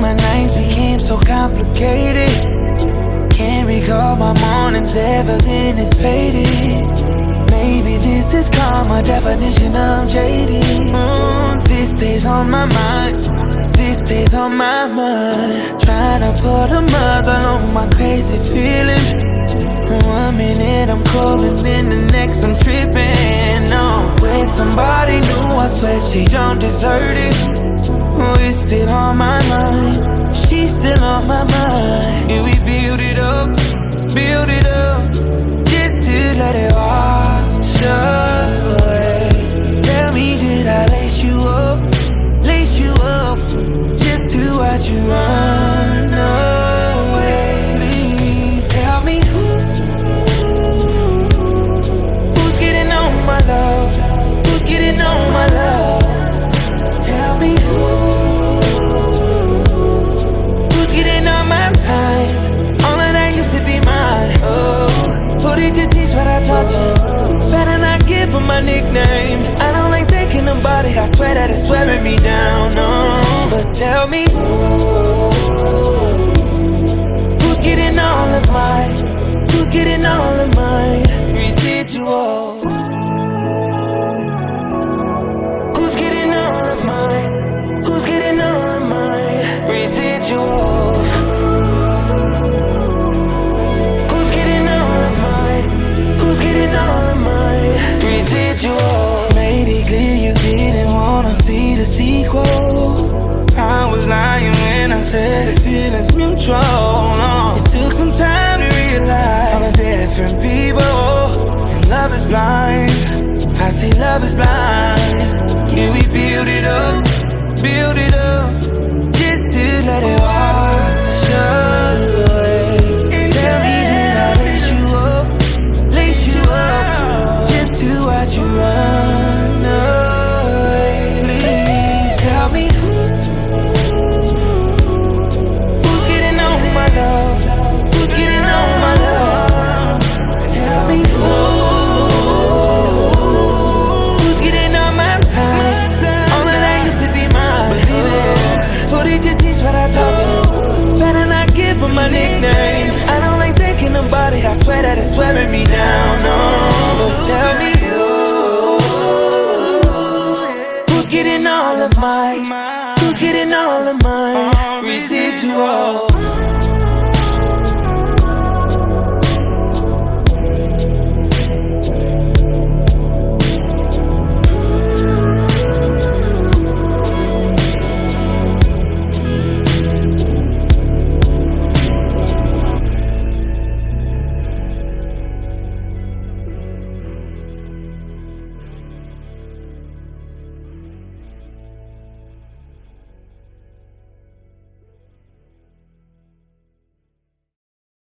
my nights became so complicated. Can't recall my mornings ever, then it's faded. Maybe this is called my definition of jaded. This stays on my mind, this stays on my mind. Trying to put a muzzle on my crazy feelings. One minute I'm cold and then the next I'm tripping. No, with somebody new, I swear she don't deserve it. Oh, it's still on my mind, she's still on my mind. Yeah, we build it up, just to let it wash away. Tell me, did I lace you up, just to watch you run away? Please tell me who's getting on my love, who's getting on my love? Tell me who's getting on my time? All of that used to be mine. Oh, who did you teach what I taught you? Better not give her my nickname. I don't like thinking about it, I swear that it's wearing me down. No, but tell me who's getting all of mine, who's getting all of mine residuals? Who's getting all of mine, who's getting all of mine residuals? Who's getting all of mine, who's getting all of mine residuals? Made it clear you didn't wanna see the sequel. I was lying when I said the feeling's mutual. No, it took some time to realize all the different people, and love is blind. I see love is blind. Yeah, we build it up, just to let it wash away. Tell me, did I lace you up, just to watch you run away? Please tell me who's getting on my love, who's getting on my love? Tell me who's getting on my time? All of that used to be mine. Believe it. Who did you teach what I taught you? Better not give her my nickname. I don't like thinking about it, I swear that it's wearing me down. No, but tell me who's getting all of mine, who's getting all of mine residuals?